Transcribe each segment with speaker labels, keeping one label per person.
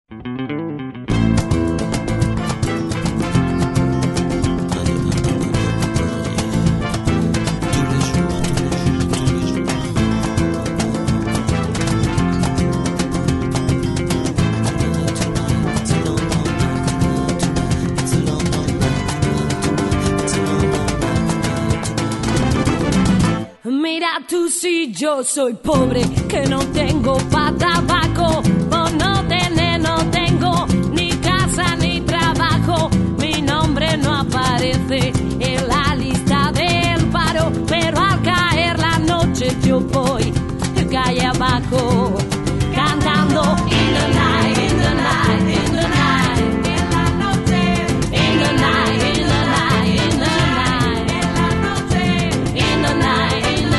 Speaker 1: Mira tú si yo soy pobre, que no tengo pa' tabaco, por no tener, no tengo ni casa ni trabajo, mi nombre no aparece en la lista del paro, pero al caer la noche yo voy calle abajo, cantando in the night, in the night, in the night, en la noche, in the night, in the night, in the night, en la noche, in the night.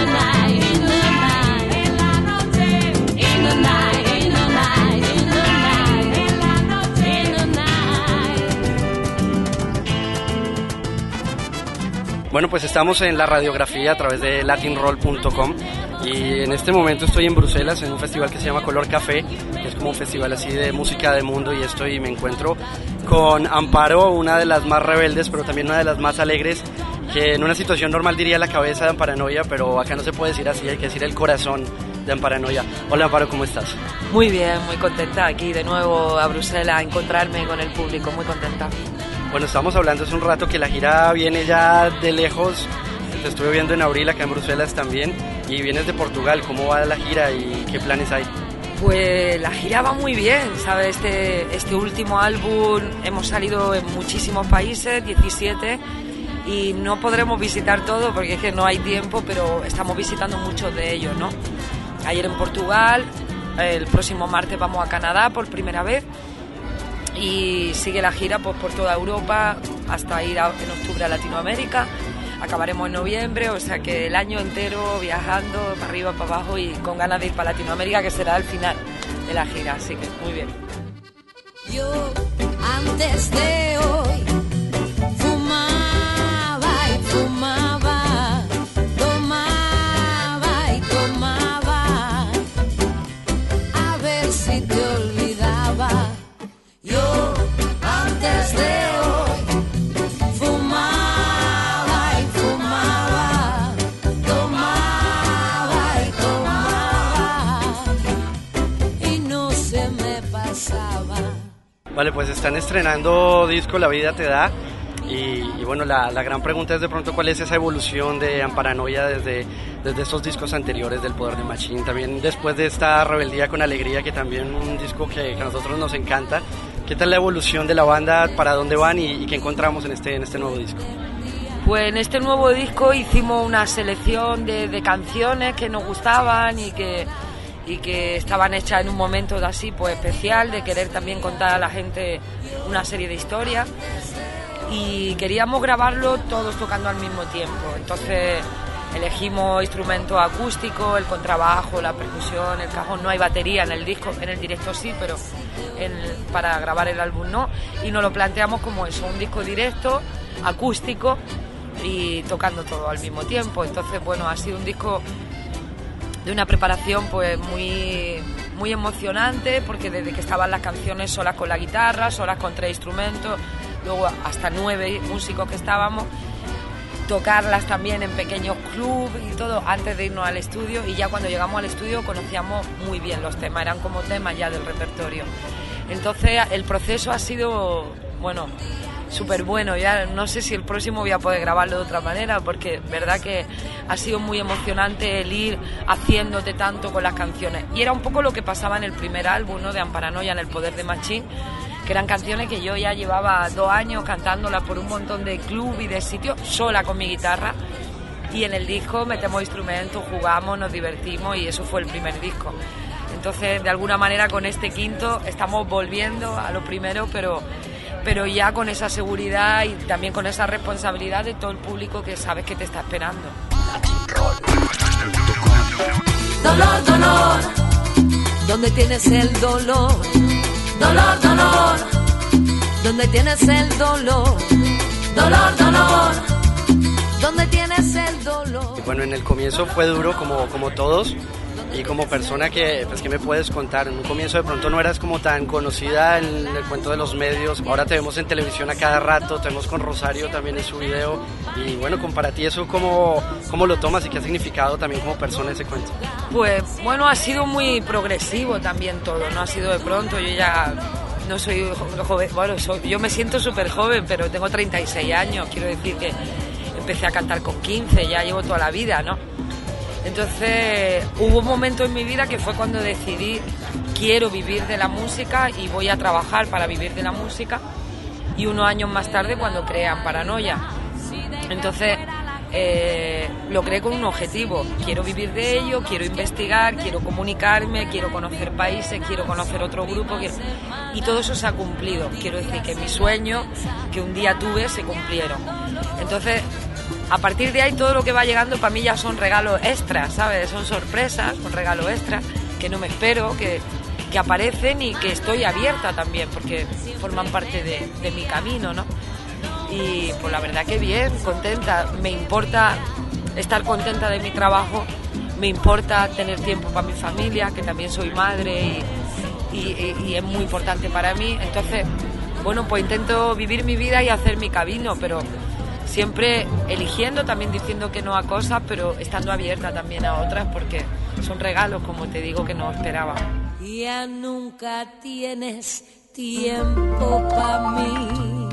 Speaker 2: Bueno, pues estamos en la radiografía a través de latinroll.com y en este momento estoy en Bruselas en un festival que se llama Color Café, que es como un festival así de música del mundo, y me encuentro con Amparo, una de las más rebeldes pero también una de las más alegres, que en una situación normal diría la cabeza de Amparanoia, pero acá no se puede decir así, hay que decir el corazón de Amparanoia. Hola Amparo, ¿cómo estás?
Speaker 3: Muy bien, muy contenta aquí de nuevo a Bruselas, a encontrarme con el público, muy contenta.
Speaker 2: Bueno, estábamos hablando hace un rato que la gira viene ya de lejos, te estuve viendo en abril acá en Bruselas también, y vienes de Portugal. ¿Cómo va la gira y qué planes hay?
Speaker 3: Pues la gira va muy bien, ¿sabes? Este último álbum hemos salido en muchísimos países, 17, y no podremos visitar todo porque es que no hay tiempo, pero estamos visitando muchos de ellos, ¿no? Ayer en Portugal, el próximo martes vamos a Canadá por primera vez, y sigue la gira pues por toda Europa hasta ir en octubre a Latinoamérica. Acabaremos en noviembre, o sea que el año entero viajando para arriba, para abajo y con ganas de ir para Latinoamérica, que será el final de la gira, así que muy bien.
Speaker 1: Yo antes de hoy fumaba y fumaba, tomaba y tomaba, a ver si te olvidaba. Yo antes de hoy fumaba y fumaba, tomaba y tomaba, y no se me pasaba.
Speaker 2: Vale, pues están estrenando disco La Vida Te Da, y bueno, la gran pregunta es de pronto cuál es esa evolución de Amparanoia desde estos discos anteriores del Poder de Machín, también después de esta Rebeldía con Alegría, que también un disco que a nosotros nos encanta. ¿Qué tal la evolución de la banda? ¿Para dónde van y qué encontramos en este nuevo disco?
Speaker 3: Pues en este nuevo disco hicimos una selección de canciones que nos gustaban y que estaban hechas en un momento así pues especial, de querer también contar a la gente una serie de historias, y queríamos grabarlo todos tocando al mismo tiempo. Entonces elegimos instrumentos acústicos, el contrabajo, la percusión, el cajón. No hay batería en el disco, en el directo sí, pero para grabar el álbum no, y nos lo planteamos como eso, un disco directo, acústico y tocando todo al mismo tiempo. Entonces bueno, ha sido un disco de una preparación pues muy, muy emocionante, porque desde que estaban las canciones solas con la guitarra, solas con 3 instrumentos, luego hasta 9 músicos que estábamos, tocarlas también en pequeños clubs y todo antes de irnos al estudio, y ya cuando llegamos al estudio conocíamos muy bien los temas, eran como temas ya del repertorio. Entonces el proceso ha sido, bueno, súper bueno. Ya no sé si el próximo voy a poder grabarlo de otra manera, porque verdad que ha sido muy emocionante el ir haciéndote tanto con las canciones, y era un poco lo que pasaba en el primer álbum, ¿no?, de Amparanoia, en el Poder de Machín, que eran canciones que yo ya llevaba 2 años cantándolas por un montón de clubs y de sitios sola con mi guitarra, y en el disco metemos instrumentos, jugamos, nos divertimos, y eso fue el primer disco. Entonces de alguna manera con este quinto estamos volviendo a lo primero, pero ya con esa seguridad y también con esa responsabilidad de todo el público que sabes que te está esperando.
Speaker 1: Dolor, dolor, ¿dónde tienes el dolor? Dolor, dolor, ¿dónde tienes el dolor? Dolor, dolor, ¿dónde tienes el dolor?
Speaker 2: Bueno, en el comienzo fue duro como todos, y como persona que, pues, ¿qué me puedes contar? En un comienzo de pronto no eras como tan conocida en el cuento de los medios, ahora te vemos en televisión a cada rato, te vemos con Rosario también en su video, y bueno, para ti eso, ¿cómo lo tomas y qué ha significado también como persona ese cuento?
Speaker 3: Pues bueno, ha sido muy progresivo también todo, no ha sido de pronto, yo ya no soy joven, bueno, yo me siento súper joven, pero tengo 36 años, quiero decir que empecé a cantar con 15, ya llevo toda la vida, ¿no? Entonces hubo un momento en mi vida que fue cuando decidí quiero vivir de la música y voy a trabajar para vivir de la música, y unos años más tarde cuando creé Amparanoia. Entonces lo creé con un objetivo, quiero vivir de ello, quiero investigar, quiero comunicarme, quiero conocer países, quiero conocer otro grupo, y todo eso se ha cumplido. Quiero decir que mis sueños que un día tuve se cumplieron. Entonces a partir de ahí todo lo que va llegando para mí ya son regalos extras, ¿sabes? Son sorpresas, son regalos extras que no me espero, que aparecen y que estoy abierta también porque forman parte de mi camino, ¿no? Y pues la verdad que bien, contenta, me importa estar contenta de mi trabajo, me importa tener tiempo para mi familia, que también soy madre y es muy importante para mí. Entonces, bueno, pues intento vivir mi vida y hacer mi camino, pero siempre eligiendo, también diciendo que no a cosas, pero estando abierta también a otras, porque son regalos, como te digo, que no esperaba.
Speaker 1: Ya nunca tienes tiempo para mí,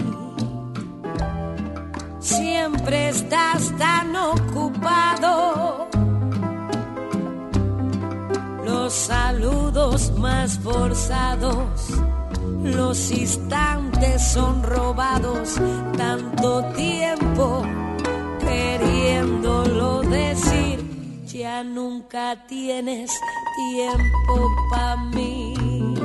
Speaker 1: siempre estás tan ocupado, los saludos más forzados, los instantes son robados, tanto tiempo queriéndolo decir, ya nunca tienes tiempo para mí.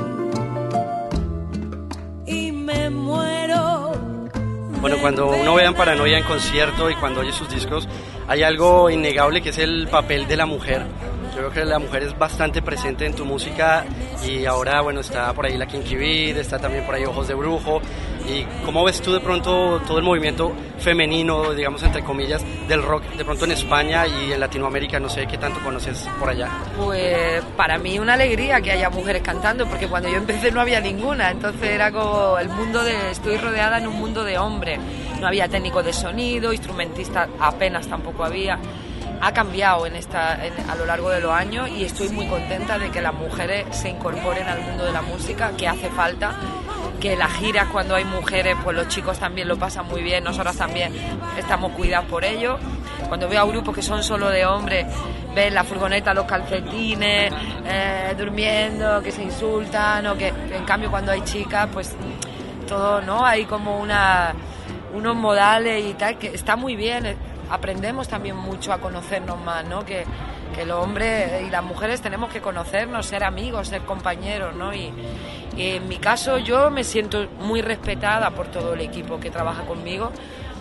Speaker 1: Y me muero.
Speaker 2: Bueno, cuando uno ve a Amparanoia en concierto y cuando oye sus discos, hay algo innegable que es el papel de la mujer. Yo creo que la mujer es bastante presente en tu música y ahora, bueno, está por ahí La Kinky Beat, está también por ahí Ojos de Brujo. ¿Y cómo ves tú de pronto todo el movimiento femenino, digamos entre comillas, del rock de pronto en España y en Latinoamérica? No sé qué tanto conoces por allá.
Speaker 3: Pues para mí una alegría que haya mujeres cantando, porque cuando yo empecé no había ninguna, entonces era como el mundo estoy rodeada en un mundo de hombres, no había técnico de sonido, instrumentistas apenas tampoco había. Ha cambiado a lo largo de los años y estoy muy contenta de que las mujeres se incorporen al mundo de la música, que hace falta, que las giras cuando hay mujeres, pues los chicos también lo pasan muy bien, nosotros también estamos cuidados por ello. Cuando veo a grupos que son solo de hombres, ven la furgoneta, los calcetines, durmiendo, que se insultan, o que en cambio cuando hay chicas, pues todo, ¿no? Hay como unos modales y tal, que está muy bien. Aprendemos también mucho a conocernos más, ¿no? Que los hombres y las mujeres tenemos que conocernos, ser amigos, ser compañeros, ¿no? Y en mi caso yo me siento muy respetada por todo el equipo que trabaja conmigo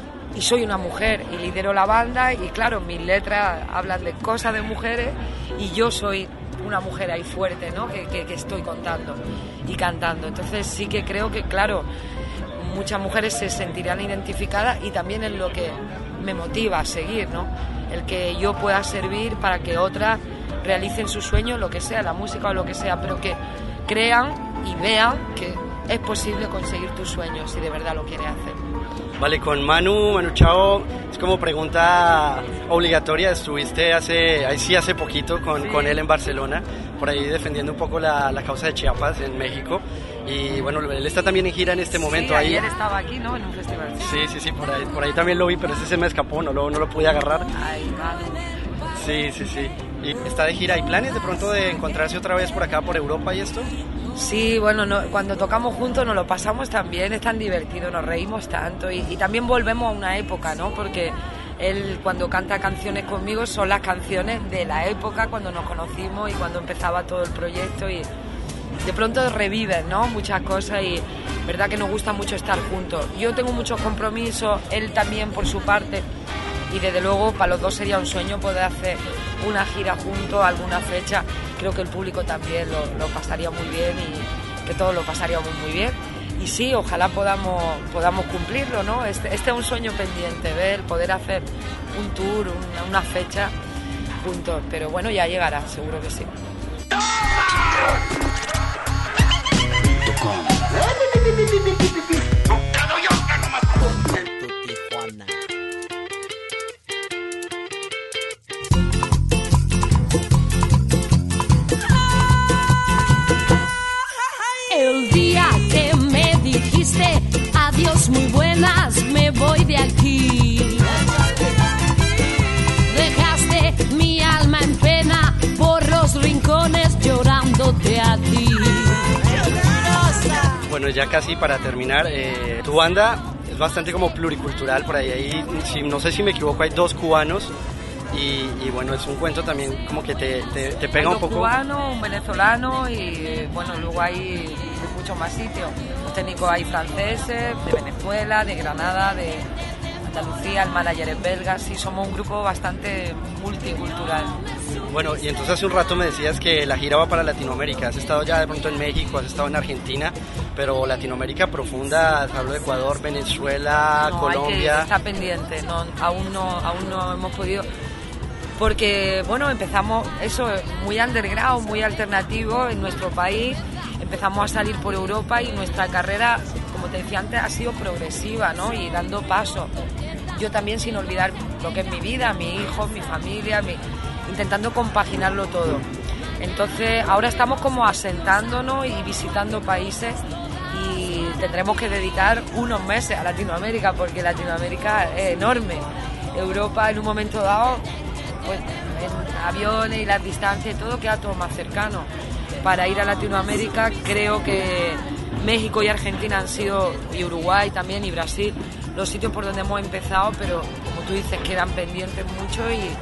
Speaker 3: y soy una mujer y lidero la banda y claro, mis letras hablan de cosas de mujeres y yo soy una mujer ahí fuerte, ¿no? Que estoy contando y cantando. Entonces sí que creo que, claro, muchas mujeres se sentirán identificadas y también es lo que me motiva a seguir, ¿no? El que yo pueda servir para que otras realicen sus sueños, lo que sea, la música o lo que sea, pero que crean y vean que es posible conseguir tus sueños si de verdad lo quieres hacer.
Speaker 2: Vale, con Manu Chao, es como pregunta obligatoria, estuviste hace poquito con él en Barcelona, por ahí defendiendo un poco la causa de Chiapas en México, y bueno, él está también en gira en este momento.
Speaker 3: Sí,
Speaker 2: ahí.
Speaker 3: Ayer estaba aquí, ¿no? En un festival.
Speaker 2: Sí, por ahí también lo vi, pero ese se me escapó, no lo pude agarrar.
Speaker 3: Ay, Manu.
Speaker 2: Sí. ¿Y está de gira? ¿Hay planes de pronto de encontrarse otra vez por acá, por Europa y esto?
Speaker 3: Sí, bueno, cuando tocamos juntos nos lo pasamos tan bien, es tan divertido, nos reímos tanto y también volvemos a una época, ¿no? Porque él cuando canta canciones conmigo son las canciones de la época cuando nos conocimos y cuando empezaba todo el proyecto y de pronto reviven, ¿no? Muchas cosas y verdad que nos gusta mucho estar juntos. Yo tengo muchos compromisos, él también por su parte y desde luego para los dos sería un sueño poder hacer una gira juntos, alguna fecha. Creo que el público también lo pasaría muy bien y que todos lo pasaríamos muy bien. Y sí, ojalá podamos cumplirlo, ¿no? Este es un sueño pendiente, ver, poder hacer un tour, una fecha juntos. Pero bueno, ya llegará, seguro que sí.
Speaker 1: El día que me dijiste adiós muy buenas, me voy de aquí. Dejaste mi alma en pena por los rincones llorándote a ti.
Speaker 2: Bueno, ya casi para terminar, tu banda es bastante como pluricultural, por ahí no sé si me equivoco, hay 2 cubanos y bueno, es un cuento también como que te pega un poco.
Speaker 3: Un cubano, un venezolano y bueno, luego hay muchos más sitios. Los técnicos hay franceses, de Venezuela, de Granada, de Andalucía, el manager es belga, sí, somos un grupo bastante multicultural.
Speaker 2: Bueno, y entonces hace un rato me decías que la gira va para Latinoamérica. Has estado ya de pronto en México, has estado en Argentina, pero Latinoamérica profunda, hablo de Ecuador, Venezuela,
Speaker 3: no,
Speaker 2: Colombia.
Speaker 3: Está pendiente, no, aún no hemos podido, porque bueno, empezamos eso muy underground, muy alternativo en nuestro país, empezamos a salir por Europa y nuestra carrera, como te decía antes, ha sido progresiva, ¿no? Y dando paso. Yo también, sin olvidar lo que es mi vida, mi hijo, mi familia, intentando compaginarlo todo. Entonces ahora estamos como asentándonos y visitando países y tendremos que dedicar unos meses a Latinoamérica porque Latinoamérica es enorme. Europa en un momento dado, pues en aviones y las distancias y todo queda todo más cercano. Para ir a Latinoamérica creo que México y Argentina han sido, y Uruguay también y Brasil, los sitios por donde hemos empezado, pero como tú dices quedan pendientes mucho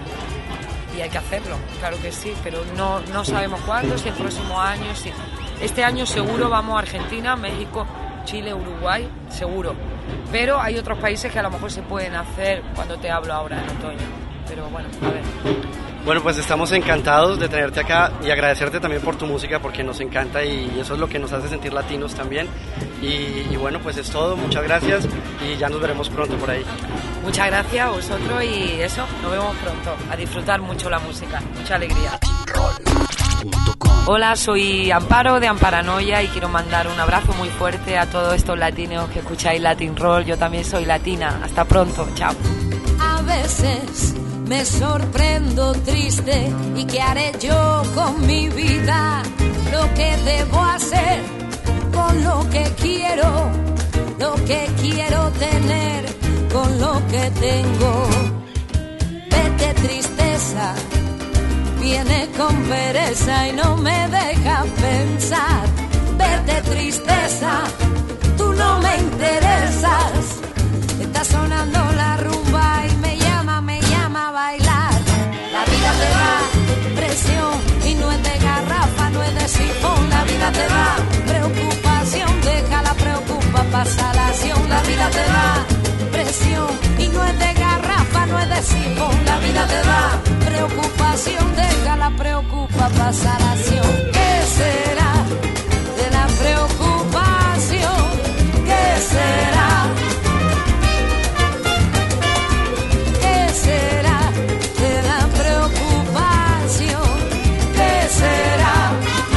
Speaker 3: y hay que hacerlo, claro que sí, pero no sabemos cuándo, si el próximo año, si este año seguro vamos a Argentina, México, Chile, Uruguay, seguro, pero hay otros países que a lo mejor se pueden hacer cuando te hablo ahora en otoño, pero bueno, a ver.
Speaker 2: Bueno, pues estamos encantados de tenerte acá y agradecerte también por tu música porque nos encanta y eso es lo que nos hace sentir latinos también. Y bueno, pues es todo, muchas gracias y ya nos veremos pronto por ahí.
Speaker 3: Muchas gracias a vosotros y eso, nos vemos pronto. A disfrutar mucho la música, mucha alegría. Hola, soy Amparo de Amparanoia y quiero mandar un abrazo muy fuerte a todos estos latinos que escucháis Latin Roll. Yo también soy latina. Hasta pronto, chao.
Speaker 1: A veces me sorprendo triste y qué haré yo con mi vida, lo que debo hacer con lo que quiero tener con lo que tengo. Vete tristeza, viene con pereza y no me deja pensar. Vete tristeza, tú no me interesas. Está sonando la rumba y me llama a bailar. La vida te da presión y no es de garrafa, no es de sifón. La vida te da preocupación, deja la preocupa, pasa la acción. La vida te da presión y no es de garrafa, no es de sifón. La vida te da preocupación, deja la preocupa, pasa la acción. ¿Qué será de la preocupación? ¿Qué será? ¿Qué será de la preocupación? ¿Qué será?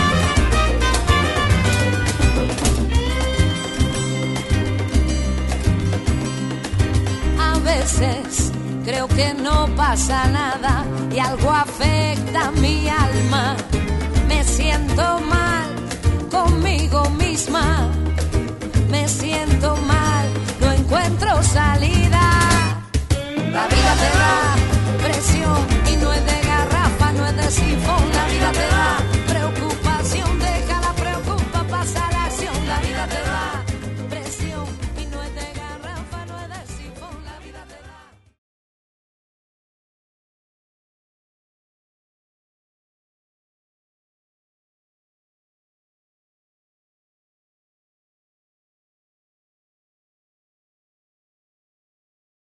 Speaker 1: A veces creo que no pasa nada y algo afecta mi alma. Me siento mal conmigo misma.